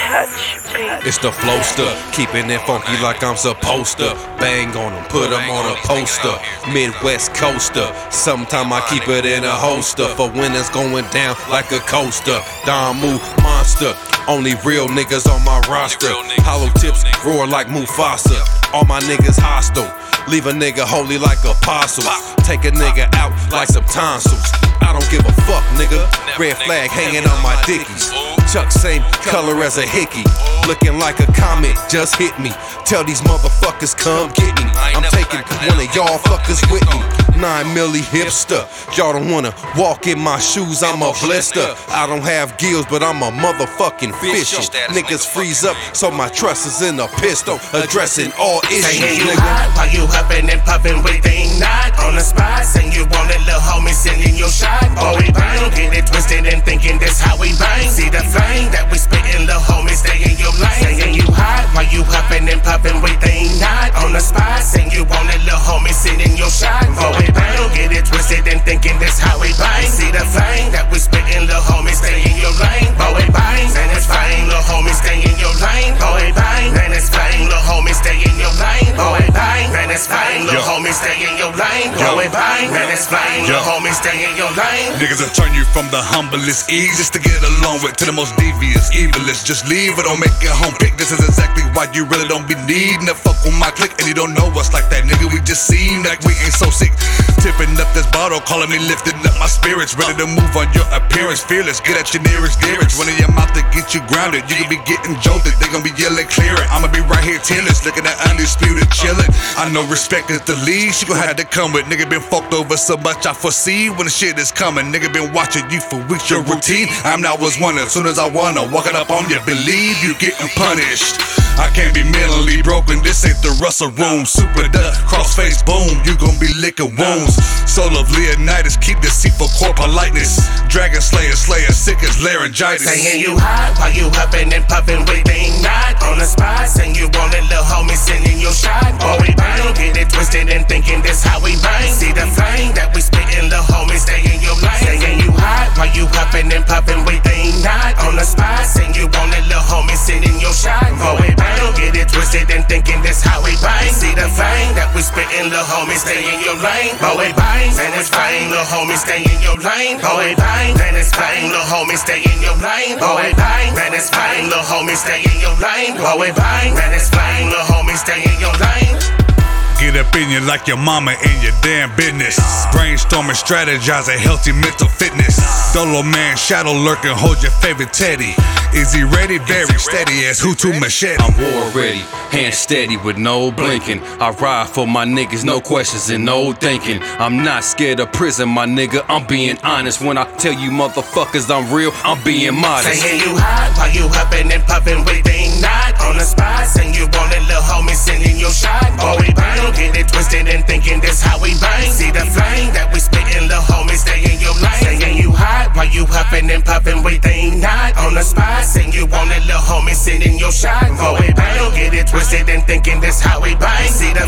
It's the Flowster, keeping it funky like I'm supposed to. Bang on them, put them on a poster. Midwest coaster, sometime I keep it in a holster for when it's going down like a coaster. Damu monster, only real niggas on my roster. Hollow tips roar like Mufasa. All my niggas hostile, leave a nigga holy like apostles. Take a nigga out like some tonsils. I don't give a fuck, nigga. Red flag hanging on my dickies. Chuck same color as a hickey. Looking like a comet, just hit me. Tell these motherfuckers come get me. I'm taking one of y'all fuckers with me. 9 milli hipster. Y'all don't wanna walk in my shoes, I'm a blister. I don't have gills, but I'm a motherfucking fisher. Niggas freeze up, so my trust is in a pistol. Addressing all issues, saying you nigga. hot while you huffing and puffing with thing not on the spot. Saying you want a little homie sending your shot. Oh, we bang, get it twisted and thinking this how we bang. See the flame that we spittin', little homie, stay in your lane. Saying you hot while you huffing and puffing with thing not on the spot. Saying you want a little homie sending your shot. Oh, we bang, get it twisted and thinking this how we bang. See the flame that we spittin', little homie, stay in your lane. Oh, we bang, and it's flame, little homie, stay in your lane. Oh, we bang, and it's flame, little homie, stay in your lane. Oh, we bang, and it's flame, little homie, stay in your lane. Oh, we bang, and it's flame, little homie, stay in your lane. Niggas will turn you from the humblest easiest to get along with to the most devious, evilest. Just leave it, don't make it home pick. This is exactly why you really don't be needing to fuck with my clique. And you don't know us like that, nigga. We just seem like we ain't so sick. Tipping up this bottle, calling me lifting up my spirits. Ready to move on your appearance, fearless. Get at your nearest dearest. Running your mouth to get you grounded. You can be getting jolted, they gon' be yelling clear it. I'ma be right here tearless, looking at undisputed chillin'. I know respect is the lead, she gon' have to come with. Nigga been fucked over so much I foresee when the shit is coming. Nigga been watching you for weeks, your routine. I'm not was one, as soon as I wanna walk it up on you, believe you getting punished. I can't be mentally broken, this ain't the Russell room. Super duck, crossface boom, you gon' be licking wounds. Soul of Leonidas, keep deceitful core politeness. Dragon slayer, sick as laryngitis. Saying you hot while you huffing and puffing with thing not on the spot. Saying you want a little homie sending your shot. Oh, we bang, get it twisted and thinking this how we bang. See the flame that we spittin', little homie, stay in your lane. Saying you hot while you huffing and puffing with thing not on the spot. Saying you want a little homie sending your shot. Oh, we bang, get it twisted and thinking this how we bang. See the flame that we spittin', little homie, stay in your lane. Oh, we bang, and it's flame, little homie, stay in your lane. Oh, we bang, and it's flame, little homie, stay in your lane. Oh, we bang, and it's flame, little homie, stay in your lane. Oh, we bang, and it's flame, little homie, stay in your lane. Get up in you like your mama in your damn business. Brainstorming, strategizing, healthy mental fitness. Dolo man, shadow lurking, hold your favorite teddy. Is he ready? Very steady as Hutu Machete. I'm war ready, hand steady with no blinking. I ride for my niggas, no questions and no thinking. I'm not scared of prison, my nigga, I'm being honest. When I tell you motherfuckers I'm real, I'm being modest. Saying you hot while you huffing and puffing with thing not on the spot. Saying you want a little homie sending your shot. Oh, we bang, get it twisted and thinking this how we bang. See the flame that we spittin', little homie, stay in your lane. Saying you hot while you huffing and puffing with thing not on the spot. Saying you want a little homie sending your shot. Oh, we bang, get it twisted and thinking this how we bang. See the